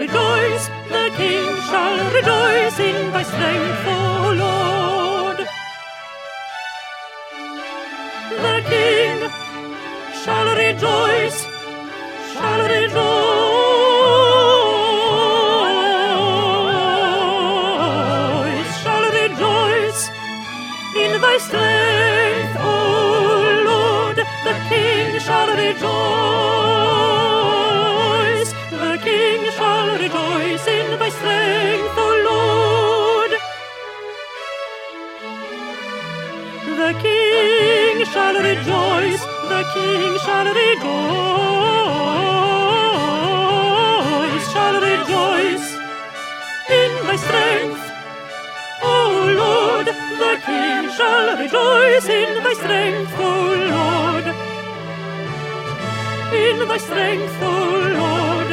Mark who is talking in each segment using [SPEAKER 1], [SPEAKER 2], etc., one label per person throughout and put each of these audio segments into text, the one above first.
[SPEAKER 1] rejoice, the King shall rejoice in thy strength, O Lord. The King shall rejoice, shall rejoice, shall rejoice in thy strength, O Lord. The King shall rejoice, the King shall rejoice in thy strength, O Lord. The King shall rejoice, the King shall rejoice, shall rejoice in thy strength, O Lord. The King shall rejoice in thy strength, O Lord. In thy strength, O Lord.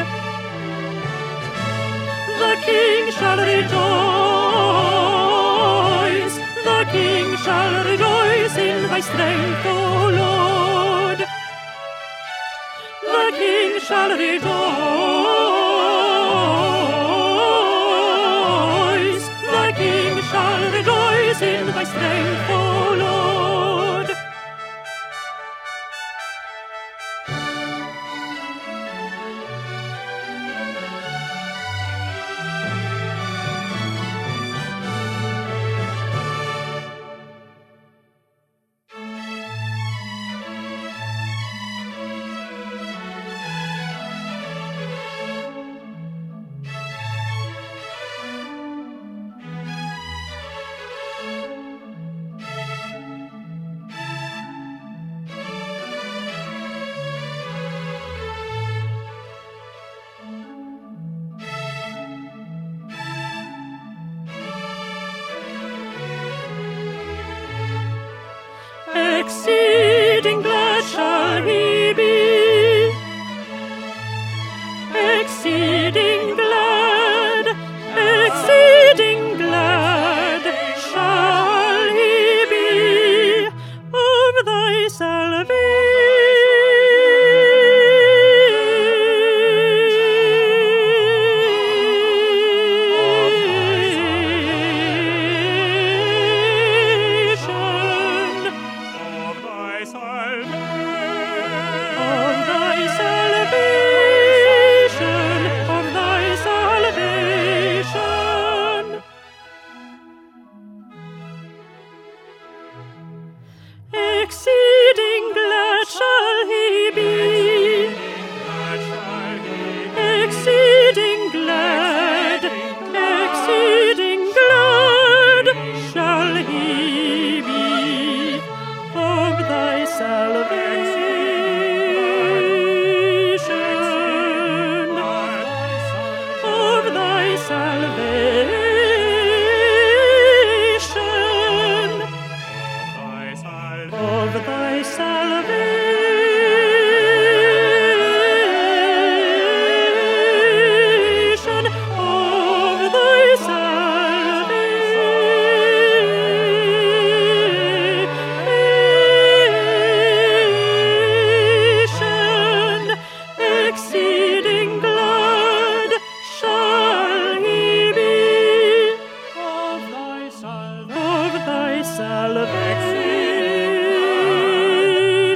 [SPEAKER 1] The King shall rejoice, the King shall rejoice in thy strength, O Lord. The King shall rejoice, the King shall rejoice in thy strength, O Lord. Exceeding glad shall he be, exceeding glad shall he be of thy salvation. Exceeding glad shall he be, exceeding glad shall he be of thy salvation, of thy salvation, of thy salvation, of thy salvation. Exceeding glad shall he be of thy salvation.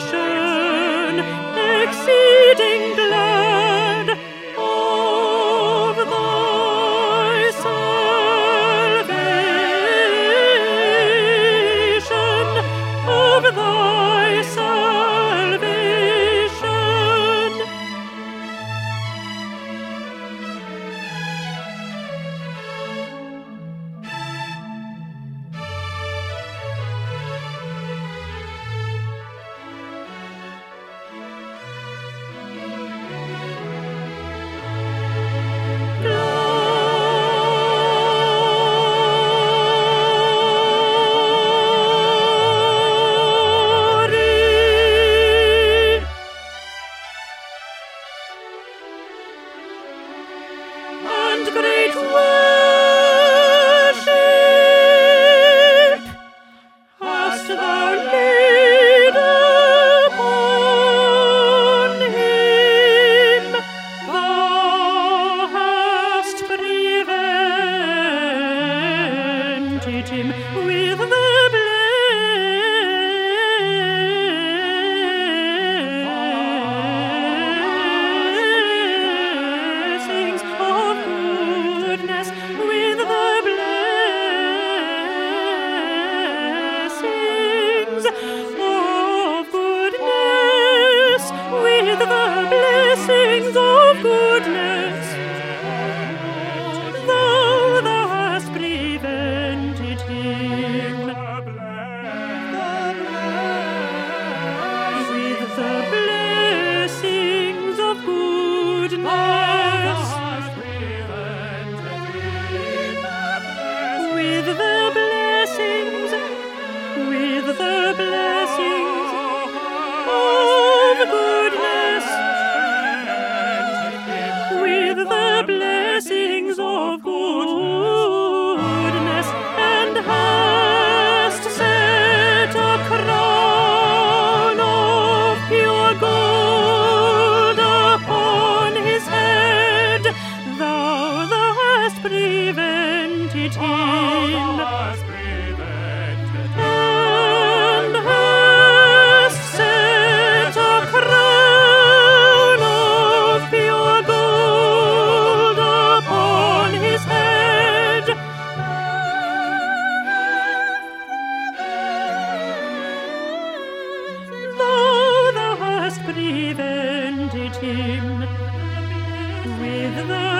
[SPEAKER 1] him with the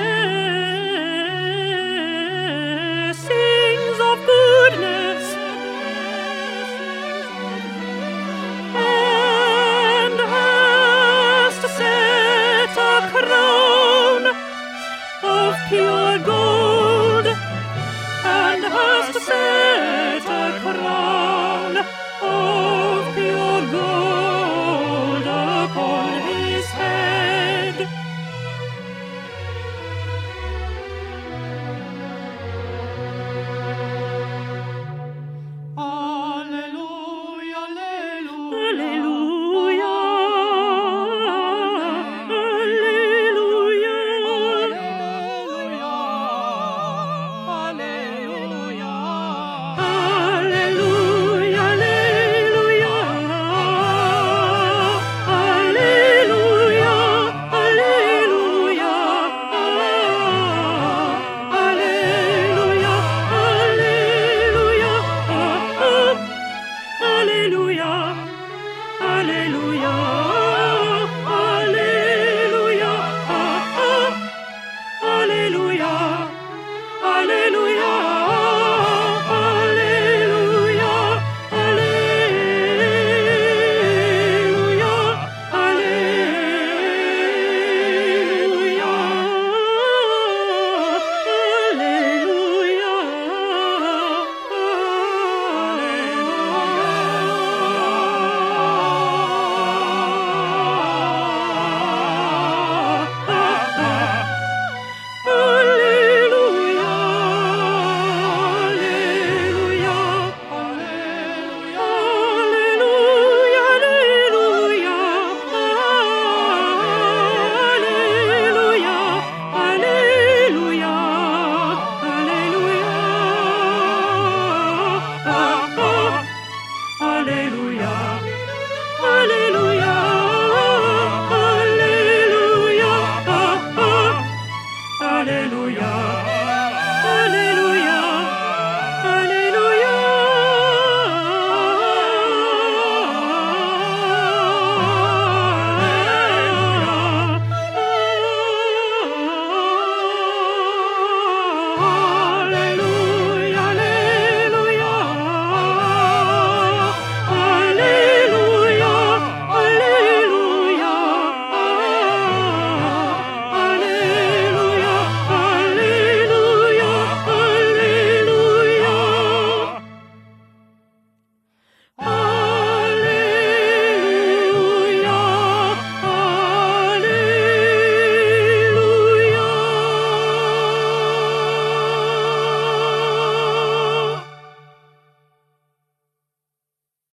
[SPEAKER 1] blessings of goodness and hast set a crown of pure gold and hast set a crown of pure gold upon his head. Alleluia, alleluia, alleluia, alleluia, alleluia, alleluia, alleluia, alleluia, alleluia, alleluia, alleluia.